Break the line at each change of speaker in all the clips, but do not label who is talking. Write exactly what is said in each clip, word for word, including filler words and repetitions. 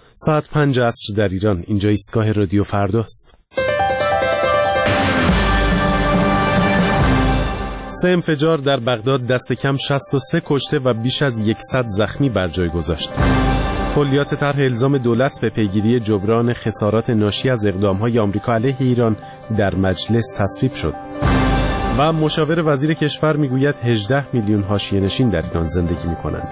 ساعت پنج عصر در ایران. اینجا ایستگاه رادیو فرداست. سه انفجار در بغداد دست کم شصت و سه کشته و بیش از صد زخمی بر جای گذاشت. کلیات طرح الزام دولت به پیگیری جبران خسارات ناشی از اقدام‌های آمریکا علیه ایران در مجلس تصویب شد. و مشاور وزیر کشور میگوید هجده میلیون حاشیه‌نشین در ایران زندگی می‌کنند.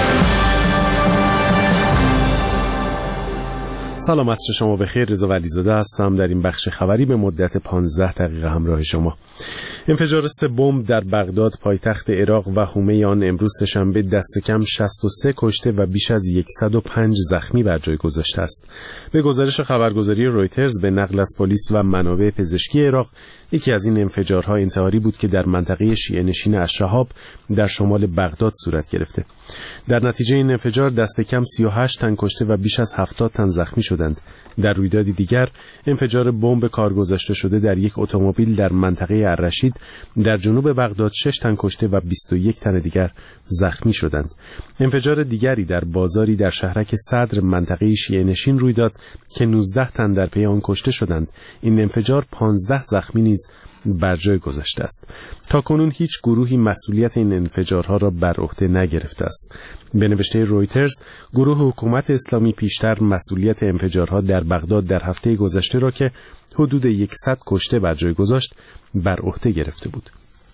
سلام، عصر شما بخیر. رضا ولیزاده هستم در این بخش خبری به مدت پانزده دقیقه همراه شما. انفجار سه بمب در بغداد پایتخت عراق و حومه آن امروز سه‌شنبه دست کم شصت و سه کشته و بیش از صد و پنج زخمی بر جای گذاشته است. به گزارش خبرگزاری رویترز به نقل از پلیس و منابع پزشکی عراق، یکی از این انفجارها انتحاری بود که در منطقه شیعه نشین الشهاب در شمال بغداد صورت گرفته. در نتیجه این انفجار دست کم سی و هشت تن کشته و بیش از هفتاد تن زخمی شدند. در رویدادی دیگر انفجار بمب کارگذاشته شده در یک اتومبیل در منطقه الرشید در جنوب بغداد شش تن کشته و بیست و یک تن دیگر زخمی شدند. انفجار دیگری در بازاری در شهرک صدر منطقه شیعه نشین روی داد که نوزده تن در پی آن کشته شدند. این انفجار پانزده زخمی نیز بر جای گذاشته است. تاکنون هیچ گروهی مسئولیت این انفجارها را بر عهده نگرفته است. به نوشته رویترز، گروه حکومت اسلامی پیشتر مسئولیت انفجارها در بغداد در هفته گذشته را که حدود صد کشته بر جای گذاشت بر عهده گرفته بود.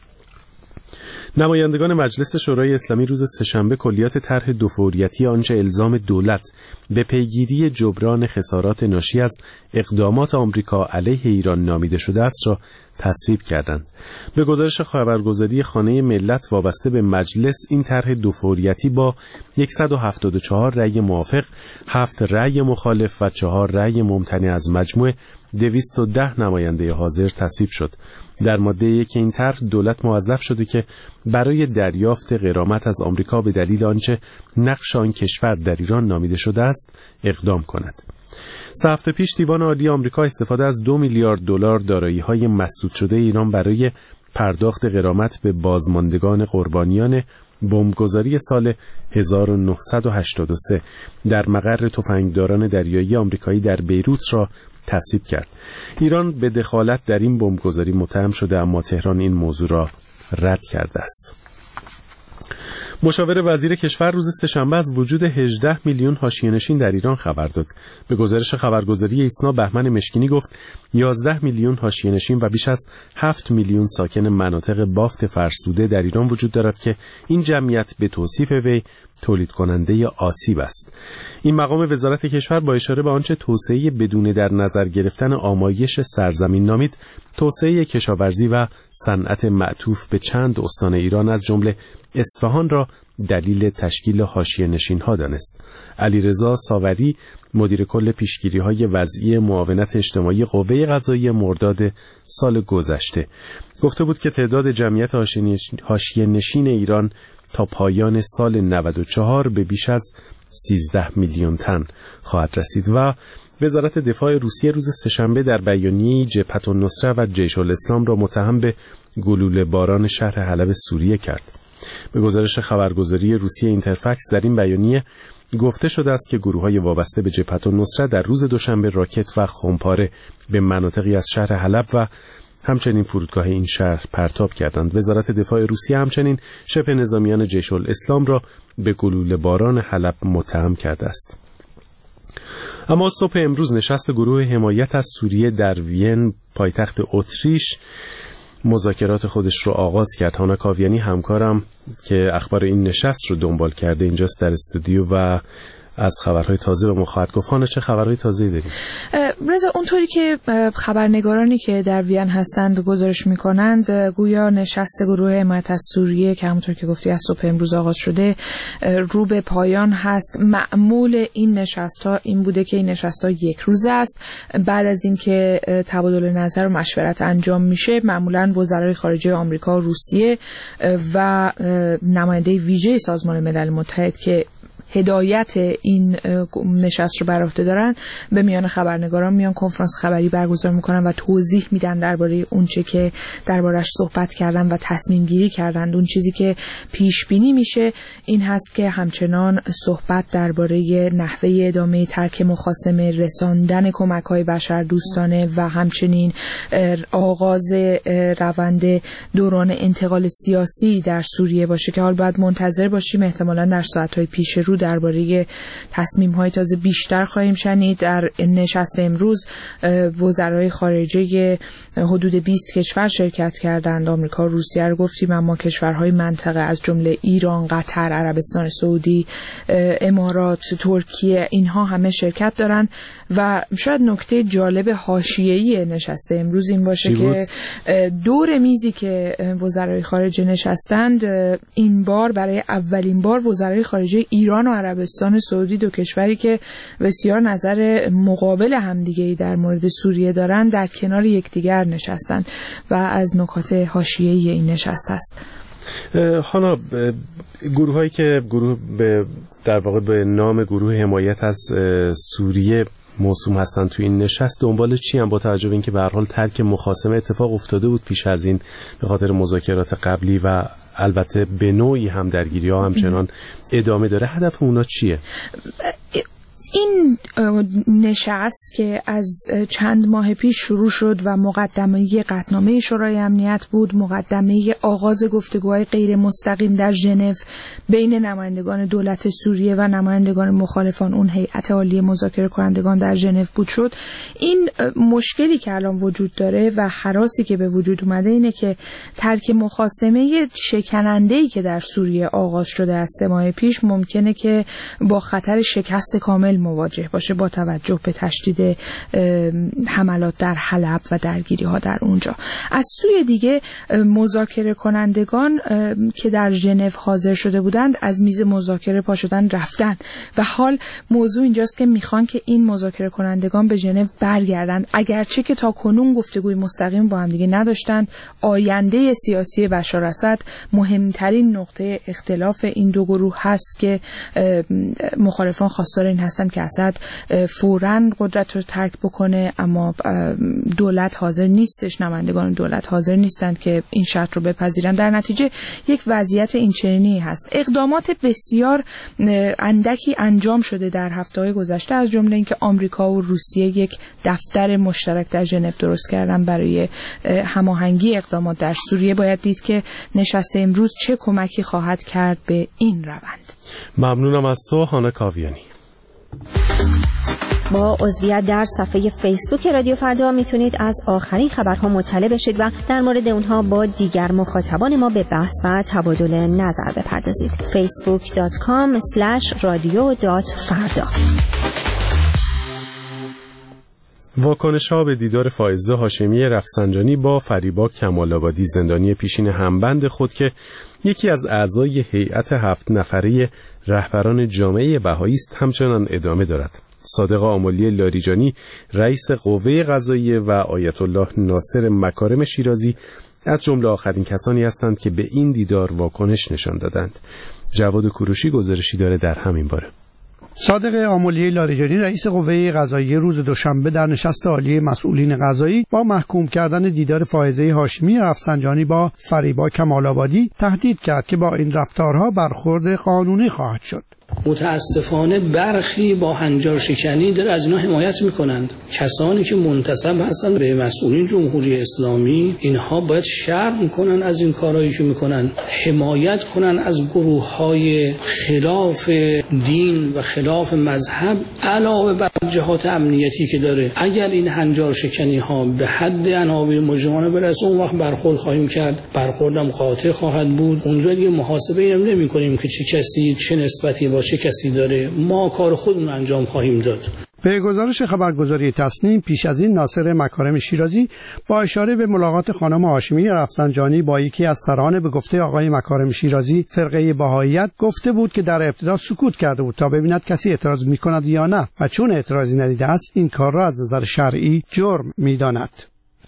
نمایندگان مجلس شورای اسلامی روز سه‌شنبه کلیات طرح دوفوریتی آنچه الزام دولت به پیگیری جبران خسارات ناشی از اقدامات آمریکا علیه ایران نامیده شده است را تصویب کردند. به گزارش خبرگزاری خانه ملت وابسته به مجلس، این طرح دوفوریتی با صد و هفتاد و چهار رأی موافق، هفت رأی مخالف و چهار رأی ممتنع از مجموع دویست و ده نماینده حاضر تصویب شد. در ماده یک این طرح دولت موظف شده که برای دریافت غرامت از آمریکا به دلیل آنچه نقش آن کشور در ایران نامیده شده است اقدام کند. سه هفته پیش دیوان عالی آمریکا استفاده از دو میلیارد دلار دارایی‌های مسدود شده ایران برای پرداخت غرامت به بازماندگان قربانیان بمبگذاری سال هزار و نهصد و هشتاد و سه در مقر تفنگداران دریایی آمریکایی در بیروت را تصویب کرد. ایران به دخالت در این بمبگذاری متهم شده، اما تهران این موضوع را رد کرده است. مشاور وزیر کشور روز سه‌شنبه از وجود هجده میلیون حاشیه‌نشین در ایران خبر داد. به گزارش خبرگزاری ایسنا، بهمن مشکینی گفت یازده میلیون حاشیه‌نشین و بیش از هفت میلیون ساکن مناطق بافت فرسوده در ایران وجود دارد که این جمعیت به توصیف وی تولید کننده آسیب است. این مقام وزارت کشور با اشاره به آنچه توسعه بدون در نظر گرفتن آمایش سرزمین نامید، توسعه کشاورزی و صنعت معطوف به چند استان ایران از جمله اصفهان را دلیل تشکیل حاشیه‌نشین‌ها دانست. علیرضا ساوری، مدیر کل پیشگیری‌های وضعی معاونت اجتماعی قوه قضاییه مرداد سال گذشته، گفته بود که تعداد جمعیت حاشیه‌نشین ایران تا پایان سال نود و چهار به بیش از سیزده میلیون تن خواهد رسید. و وزارت دفاع روسیه روز سه‌شنبه در بیانیه‌ای جبهة النصره و جیش الاسلام را متهم به گلوله باران شهر حلب سوریه کرد. به گزارش خبرگزاری روسیه اینترفکس، در این بیانیه گفته شده است که گروه‌های وابسته به جبهة النصره در روز دوشنبه راکت و خمپاره به مناطقی از شهر حلب و همچنین فرودگاه این شهر پرتاب کردند. وزارت دفاع روسیه همچنین شبه نظامیان جیش الاسلام را به گلوله باران حلب متهم کرده است. اما صبح امروز نشست گروه حمایت از سوریه در وین پایتخت اتریش مذاکرات خودش رو آغاز کرد. هانا کاویانی همکارم که اخبار این نشست رو دنبال کرده اینجاست در استودیو و از خبرهای تازه به ما خواهد گفت. هانا، چه خبرهای تازه‌ای داریم؟
رضا، اونطوری که خبرنگارانی که در وین هستند گزارش میکنند، گویا نشست گروه حمایت از سوریه که همونطور که گفتی از صبح امروز آغاز شده رو به پایان هست. معمول این نشست ها این بوده که این نشست ها یک روزه است. بعد از اینکه تبادل نظر و مشورت انجام میشه، معمولا وزرای خارجه آمریکا، روسیه و نماینده ویژه سازمان ملل متحد که هدایت این نشست رو بر عهده دارن به میان خبرنگاران میان کنفرانس خبری برگزار میکنن و توضیح میدن درباره اون چه که دربارش صحبت کردن و تصمیم گیری کردن. اون چیزی که پیش بینی میشه این هست که همچنان صحبت درباره نحوه ادامه ترک مخاصمه، رساندن کمک‌های بشردوستانه و همچنین آغاز روند دوران انتقال سیاسی در سوریه باشه که حال باید منتظر باشیم. احتمالاً در ساعت‌های پیش رو درباره تصمیم‌های تازه بیشتر خواهیم شنید. در نشست امروز وزرای خارجه حدود بیست کشور شرکت کردند. آمریکا و روسیه رو گفتیم، اما کشورهای منطقه از جمله ایران، قطر، عربستان سعودی، امارات، ترکیه، اینها همه شرکت دارن. و شاید نکته جالب حاشیه‌ای نشست امروز این باشه که دور میزی که وزرای خارجه نشستند این بار برای اولین بار وزرای خارجه ایران و عربستان سعودی، دو کشوری که بسیار نظر مقابل همدیگه‌ای در مورد سوریه دارن، در کنار یکدیگر نشستند و از نکات حاشیه‌ای این نشست است.
خانا، گروه هایی که گروه به در واقع به نام گروه حمایت از سوریه موسوم هستن تو این نشست دنبال چی هم، با توجه به اینکه به هر حال ترک مخاصمه اتفاق افتاده بود پیش از این به خاطر مذاکرات قبلی و البته به نوعی هم درگیری ها همچنان ادامه داره، هدف اونا چیه؟
این نشست که از چند ماه پیش شروع شد و مقدمه قطعنامه شورای امنیت بود، مقدمه آغاز گفتگوهای غیر مستقیم در ژنو بین نمایندگان دولت سوریه و نمایندگان مخالفان اون هیئت عالی مذاکره کنندگان در ژنو بود شد. این مشکلی که الان وجود داره و هراسی که به وجود اومده اینه که ترک مخاصمه شکننده‌ای که در سوریه آغاز شده از سه ماه پیش ممکنه که با خطر شکست کامل مواجه باشه با توجه به تشدید حملات در حلب و درگیری ها در اونجا. از سوی دیگه مذاکره کنندگان که در ژنو حاضر شده بودند از میز مذاکره پا شدن رفتن و حال موضوع اینجاست که میخوان که این مذاکره کنندگان به ژنو برگردند، اگرچه که تا کنون گفتگوی مستقیم با هم دیگه نداشتند. آینده سیاسی بشار اسد مهمترین نقطه اختلاف این دو گروه هست که مخالفان خواستار این هستن که اسد فوراً قدرت رو ترک بکنه، اما دولت حاضر نیستش، نمایندگان دولت حاضر نیستند که این شرط رو بپذیرن. در نتیجه یک وضعیت اینچنینی هست. اقدامات بسیار اندکی انجام شده در هفته‌های گذشته، از جمله اینکه آمریکا و روسیه یک دفتر مشترک در ژنو درست کردن برای هماهنگی اقدامات در سوریه. باید دید که نشست امروز چه کمکی خواهد کرد به این روند.
ممنونم از تو هانا کاویانی.
با عضویت در صفحه فیسبوک رادیو فردا میتونید از آخرین خبرها مطلع بشید و در مورد اونها با دیگر مخاطبان ما به بحث و تبادل نظر بپردازید. فیسبوک دات کام اسلش رادیو دات فردا.
واکنش‌ها به دیدار فائزه هاشمی رفسنجانی با فریبا کمال‌آبادی، زندانی پیشین همبند خود که یکی از اعضای هیئت هفت نفره رهبران جامعه بهایی است، همچنان ادامه دارد. صادق آملی لاریجانی، رئیس قوه قضاییه، و آیت الله ناصر مکارم شیرازی از جمله آخرین کسانی هستند که به این دیدار واکنش نشان دادند. جواد کوروشی گزارشی داره در همین باره.
صادق آملی لاریجانی، رئیس قوه قضاییه، روز دوشنبه در نشست عالی مسئولین قضایی با محکوم کردن دیدار فائزه هاشمی رفسنجانی با فریبا کمال‌آبادی تهدید کرد که با این رفتارها برخورد قانونی خواهد شد.
متاسفانه برخی با هنجار شکنی در از اینا حمایت میکنند. کسانی که منتسب هستند به مسئولین جمهوری اسلامی، اینها باید شرم کنن از این کارهایی که میکنن، حمایت کنن از گروه های خلاف دین و خلاف مذهب، علاوه بر جهات امنیتی که داره. اگر این هنجار شکنی ها به حد عناوین مجرمانه برسه، اون وقت برخورد خواهیم کرد، برخوردم قاطع خواهد بود. اونجا دیگه محاسبه ای نمی کنیم که چه کسی چه نسبتی با چه کسی داره، ما کار خودمون انجام خواهیم داد.
به گزارش خبرگزاری تصنیم، پیش از این ناصر مکارم شیرازی با اشاره به ملاقات خانم هاشمی رفسنجانی با یکی از سران به گفته آقای مکارم شیرازی فرقه بهائیت گفته بود که در ابتدا سکوت کرده بود تا ببیند کسی اعتراض می‌کند یا نه، و چون اعتراضی ندیده است این کار را از نظر شرعی جرم می‌داند.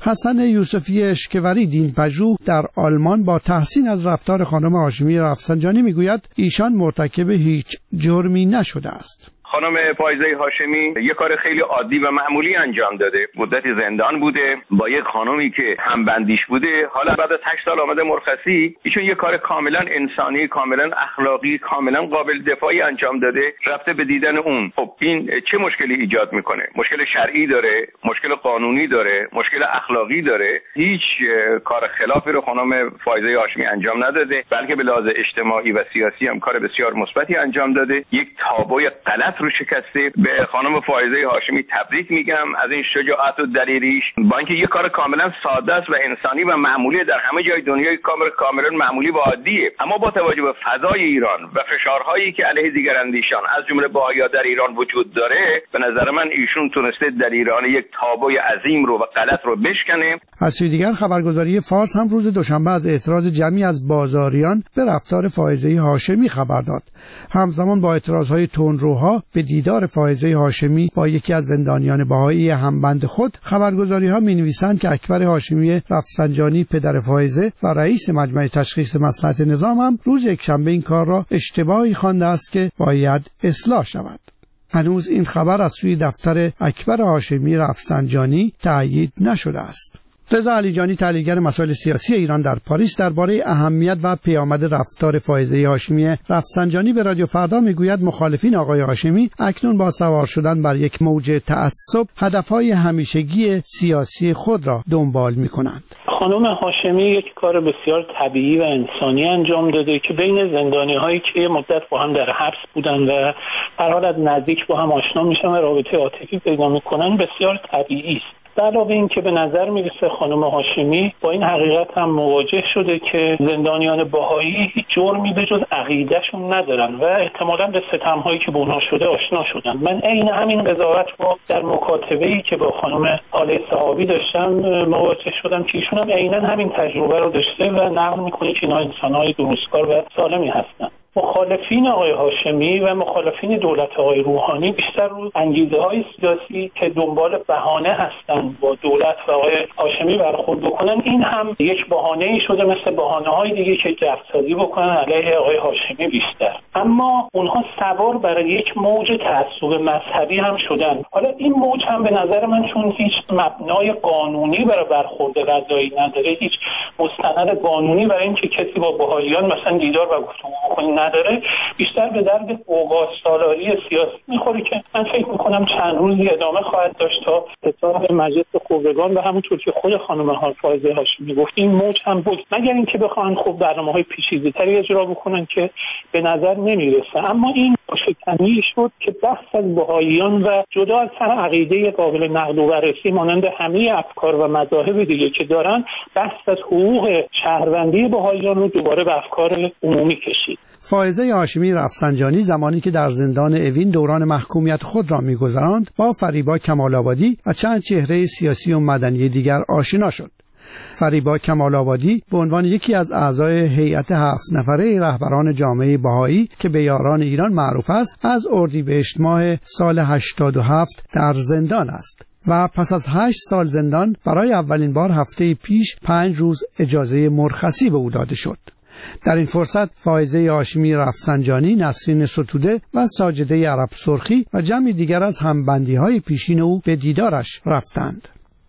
حسن یوسفی اشکوری دینپژوه در آلمان با تحسین از رفتار خانم هاشمی رفسنجانی میگوید ایشان مرتکب هیچ جرمی نشده است.
خانم فائزه هاشمی یه کار خیلی عادی و معمولی انجام داده. مدتی زندان بوده با یک خانمی که همبندیش بوده. حالا بعد از هشت سال آمده مرخصی. ایشون یه کار کاملا انسانی، کاملا اخلاقی، کاملا قابل دفاعی انجام داده. رفته به دیدن اون. خب این چه مشکلی ایجاد میکنه؟ مشکل شرعی داره، مشکل قانونی داره، مشکل اخلاقی داره. هیچ کار خلافی رو خانم فائزه هاشمی انجام نداده، بلکه به لحاظ اجتماعی و سیاسی هم کار بسیار مثبتی انجام داده. یک تابوی غلط رو شکسته. به خانم فائزه هاشمی تبریک میگم از این شجاعت و دلیریش، با اینکه یه کار کاملا ساده است و انسانی و معمولی در همه جای دنیای کامل کاملا معمولی و عادیه، اما با توجه به فضای ایران و فشارهایی که علیه دیگراندیشان از جمله بهائیان در ایران وجود داره، به نظر من ایشون تونسته در ایران یک تابوی عظیم رو و غلط رو بشکنه.
از سوی دیگر خبرگزاری فارس هم روز دوشنبه از اعتراض جمعی از بازاریان به رفتار فائزه هاشمی خبر داد. همزمان با اعتراضهای تندروها به دیدار فائزه هاشمی با یکی از زندانیان بهایی همبند خود، خبرگزاری‌ها می‌نویسند که اکبر هاشمی رفسنجانی پدر فائزه و رئیس مجمع تشخیص مصلحت نظام هم روز یکشنبه این کار را اشتباهی خوانده است که باید اصلاح شود. هنوز این خبر از سوی دفتر اکبر هاشمی رفسنجانی تأیید نشده است. رضا علیجانی تحلیلگر مسائل سیاسی ایران در پاریس درباره اهمیت و پیامد رفتار فائزه هاشمی رفسنجانی به رادیو فردا میگوید مخالفین آقای هاشمی اکنون با سوار شدن بر یک موج تعصب هدفهای همیشگی سیاسی خود را دنبال میکنند.
خانم هاشمی یک کار بسیار طبیعی و انسانی انجام داده که بین زندانی هایی که مدت با هم در حبس بودن و در حالت نزدیک با هم آشنا میشن و رابطه عاطفی پیدا میکنن بسیار طبیعی است. در علاوه این که به نظر میرسه خانم هاشمی با این حقیقت هم مواجه شده که زندانیان بهایی هیچ جرمی به جز عقیدهشون ندارن و احتمالاً به ستم‌هایی که به اونها شده آشنا شدن. من عین همین قضاوت رو در مکاتبه‌ای که با خانم حاله صحابی داشتم مواجه شدم که ایشون هم عیناً همین تجربه رو داشته و نقل میکنه که اینا انسان‌های درستکار و سالمی هستن. مخالفین آقای هاشمی و مخالفین دولت آقای روحانی بیشتر رو انگیزه‌های سیاسی که دنبال بهانه هستند با دولت و آقای هاشمی برخورد بکنن، این هم یک بهانه‌ای شده مثل بهانه‌های دیگه که جفسازی بکنن علیه آقای هاشمی بیشتر. اما اونها سوار برای یک موج تعصب مذهبی هم شدن. حالا این موج هم به نظر من چون هیچ مبنای قانونی برای برخورد قضایی نداره، هیچ مستند قانونی برای اینکه کسی با بهائیان مثلا دیدار و گفتگو بکنه نداره، بیشتر به درد اوقات سالاری سیاسی میخوره که من فکر میکنم چند روزی ادامه خواهد داشت تا ستاد مجلس خبرگان و همونطور که خود خانم فائزه هاشمی گفت این موج هم بود، مگر اینکه بخوان خب برنامه‌های پیچیده‌تری اجرا بکنن که به نظر نمیرسه. اما این شکنی شد که بحث از بهائیان و جدا از هر عقیده قابل نقد و بررسی مانند همه افکار و مذاهب دیگه که دارن، بحث از حقوق شهروندی بهائیان رو دوباره به افکار عمومی کشید.
فائزه هاشمی رفسنجانی زمانی که در زندان اوین دوران محکومیت خود را می‌گذراند با فریبا کمال‌آبادی و چند چهره سیاسی و مدنی دیگر آشنا شد. فریبا کمال‌آبادی به عنوان یکی از اعضای هیئت هفت نفره رهبران جامعه بهایی که به یاران ایران معروف است، از اردیبهشت ماه سال هشتاد و هفت در زندان است و پس از هشت سال زندان برای اولین بار هفته پیش پنج روز اجازه مرخصی به او داده شد. در این فرصت فائزه هاشمی رفسنجانی، نسرین ستوده و ساجده عرب سرخی و جمعی دیگر از همبندی‌های پیشین او به دیدارش رفتند.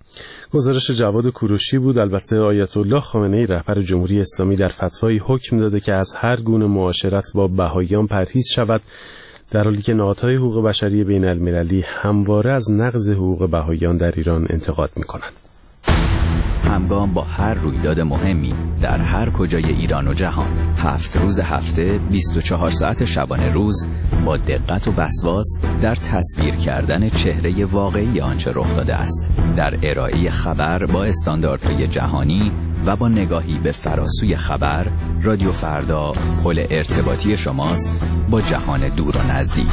گزارش جواد کوروشی بود. البته آیت الله خامنه‌ای رهبر جمهوری اسلامی در فتوایی حکم داده که از هر گونه معاشرت با بهائیان پرهیز شود، در حالی که نهادهای حقوق بشری بین المللی همواره از نقض حقوق بهائیان در ایران انتقاد می‌کنند.
همگام با هر رویداد مهمی در هر کجای ایران و جهان، هفت روز هفته، بیست و چهار ساعت شبانه روز، با دقت و وسواس در تصویر کردن چهره واقعی آنچه رخ داده است، در ارائه خبر با استانداردهای جهانی و با نگاهی به فراسوی خبر، رادیو فردا پل ارتباطی شماست با جهان دور و نزدیک.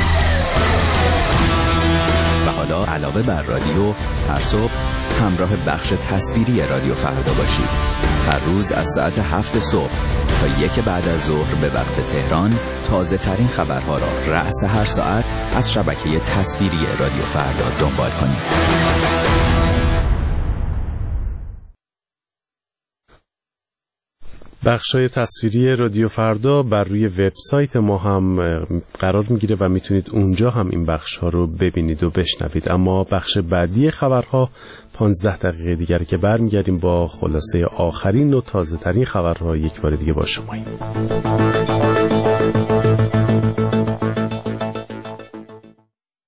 و حالا علاوه بر رادیو، هر صبح همراه بخش تصویری رادیو فردا باشید. هر روز از ساعت هفت صبح تا یک بعد از ظهر به وقت تهران، تازه ترین خبرها را رأس هر ساعت از شبکه تصویری رادیو فردا دنبال کنید.
بخشای تصویری رادیو فردا بر روی وبسایت ما هم قرار میگیره و میتونید اونجا هم این بخش ها رو ببینید و بشنوید. اما بخش بعدی خبرها پانزده دقیقه دیگر که برمیگردیم با خلاصه آخرین و تازه ترین خبرها یک بار دیگه با شماییم.